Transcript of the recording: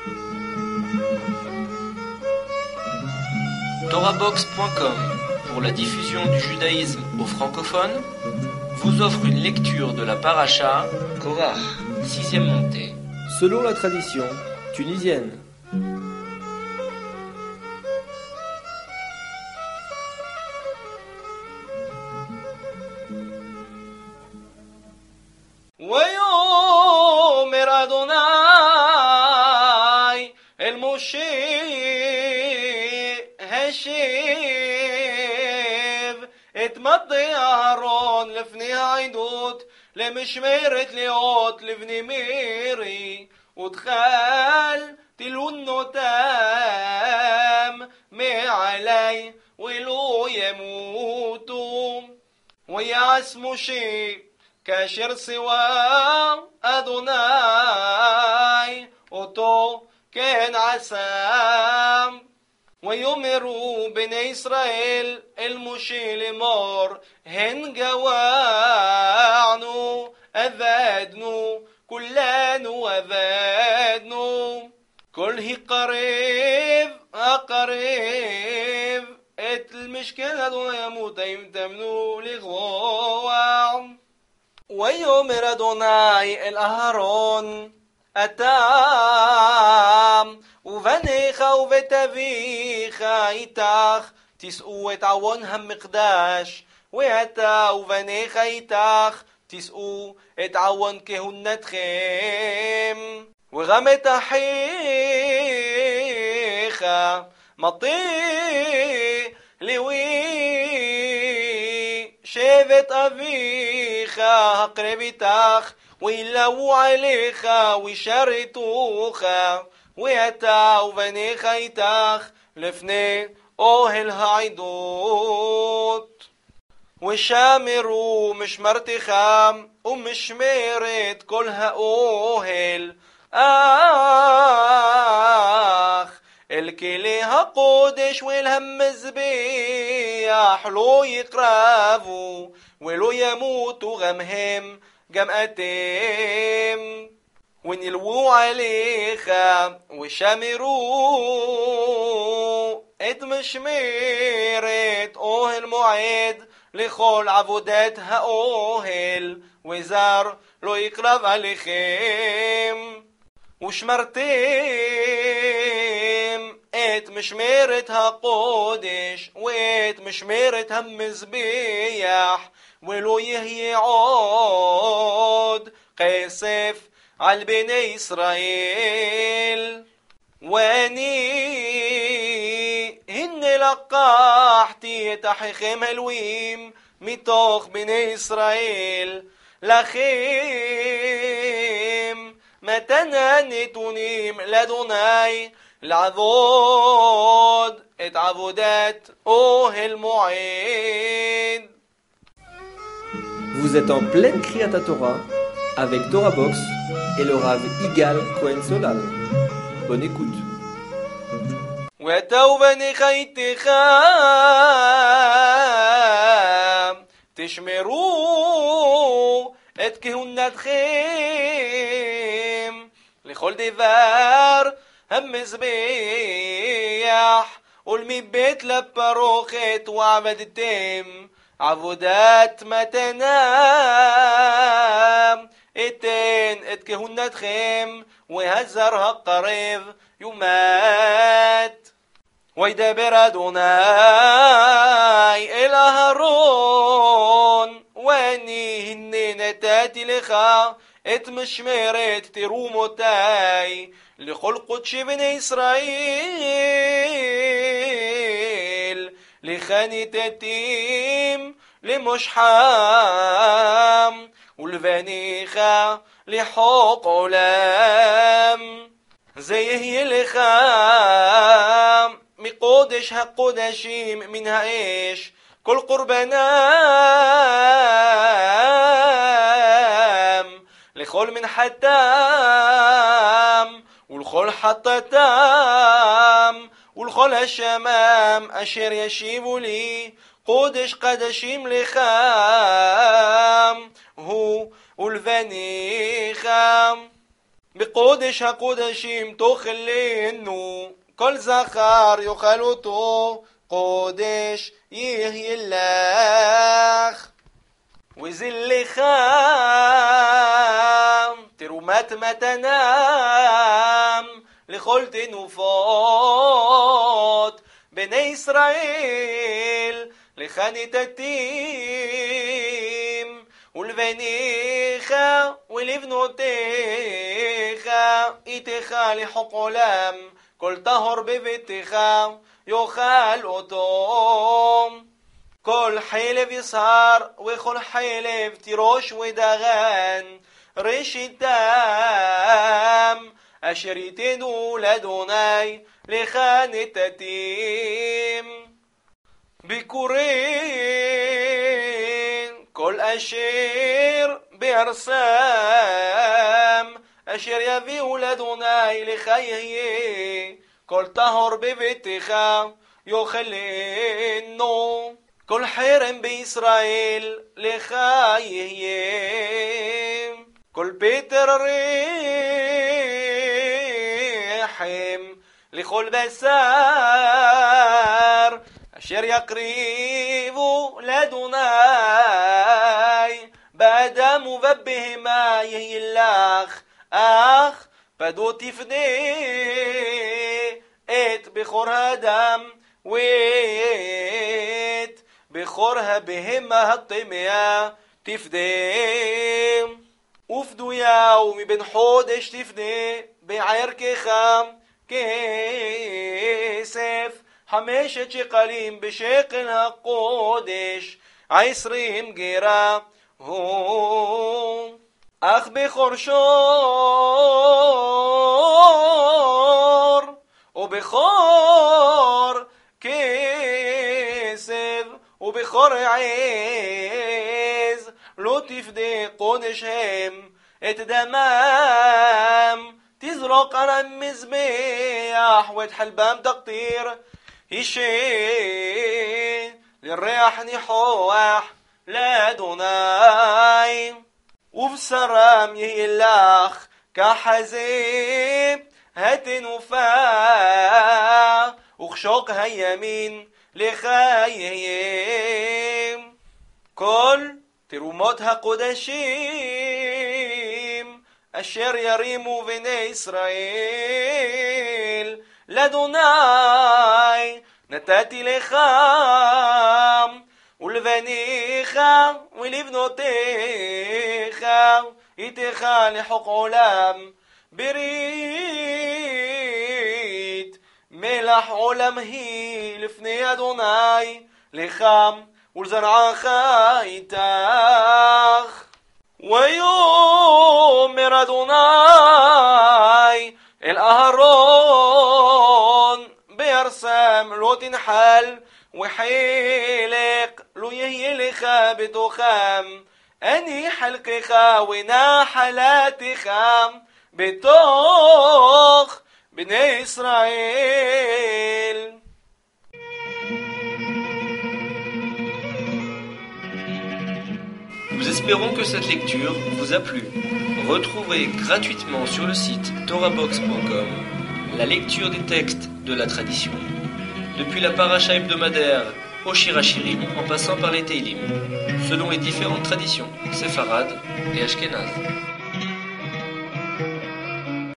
Torabox.com, pour la diffusion du judaïsme aux francophones, vous offre une lecture de la paracha Korach, 6e montée. Selon la tradition tunisienne. ויאמר אדוני אל משה השב את מטה אהרון לפני העדות למשמרת להיות לבני מרי ודחל תלונותם מעלי ולא ימותו ויעש משה כאשר ציווה אדוני אותו כן עשה ויאמרו בני ישראל אל משה לאמור הן גווענו אבדנו כולנו אבדנו כל הקרב את המשכן אדוני ימות אם תמנו לגבוע ויאמר אדוני אל אהרון אתה ובניך ובית אביך איתך תישאו את עוון המקדש ואתה ובניך איתך תישאו את עוון כהונתכם וגם את אחיך מטה לוי שבט אביך הקרב איתך וילאו עליך וישרתוך ואתה ובניך איתך לפני אוהל העדות ושמרו משמרתך ומשמרת כל האוהל אך אל כלי הקודש ואל המזבח לא יקרבו ולא ימותו גם הם גם אתם ונלוו עליך ושמרו את משמרת אוהל מועד לכל עבודת האוהל וזר לא יקרב עליכם ושמרתם את משמרת הקודש ואת משמרת המזבח ולא יהיה עוד כסף על בני ישראל ואני הנה לקחתי את אחיכם אלוהים מתוך בני ישראל לכם מתנה נתונים לאדוני לעבוד את עבודת אוהל מועד. Vous êtes en pleine Kriyat Torah avec Torah Box et le Rav Igal Cohen Solal. Bonne écoute. ואתה ובניך איתך תשמרו את כהונתכם לכל דבר המזבח ולמבית לפרוכת ועבדתם עבודת מתנה אתן את כהונתכם והזר הקרב יומת וידבר אדוני אל אהרון ואני הנה נתתי לך את משמרת תרומותי לכל קודשי בני ישראל לך נתתים למושחם ולבניך לחוק עולם זה יהיה לך מקודש הקודשים מן האש כל קורבנם לכל מנחתם ולכל חטאתם ולכל השמם אשר ישיבו לי קודש קדשים לך הוא ולבניך بقودش הקודשים תאכלנו, כל זכר יאכל אותו, קודש יהיה לך. וזלך תרומת מתנם לכל תנופות בני ישראל, לך נתתים ולבניך ולבנותיך איתך לחוק עולם, כל טהור בביתך יאכל אותו. כל חלב יסהר וכל חלב תירוש ודגן ראשיתם אשר ייתנו לאדוני לך נתתים. ביקורין כל אשר בארצם אשר יביאו לאדוני לך יהיה, כל טהור בביתך יאכלנו. כל חרם בישראל לך יהיה, כל פטר רחם לכל בשר אשר יקריבו לאדוני באדם ובבהמה יהיה לך, אך פדו תפדה את בכור האדם ואת בכור הבהמה הטמאה תפדה. ופדויה ומבן חודש תפדה בערכך כסף 5 שקלים בשקל הקודש 20 גרה הוא. אך בכור שור ובכור כסף ובכור עז לא תפדה קודש הם, את דמם תזרוק על המזבח ואת חלבם תקטיר, הישן לריח ניחוח לאדוני. ובשרם יהיה לך כחזה התנופה, וכשוק הימין לך יהיה. כל תרומות הקודשים אשר ירימו בני ישראל לאדוני נתתי לך ולבניך ולבנותיך איתך לחוק עולם, ברית מלח עולם היא לפני אדוני לך ולזרעך איתך. ויאמר אדוני אל אהרון בארצם לא תנחל וחלק לא יהיה לך בתוכם, אני חלקך ונחלתך בתוך בני ישראל. Nous espérons que cette lecture vous a plu. Retrouvez gratuitement sur le site torabox.com la lecture des textes de la tradition, depuis la paracha hebdomadaire au Shirachirim en passant par les Teilim, selon les différentes traditions séfarades et ashkénazes.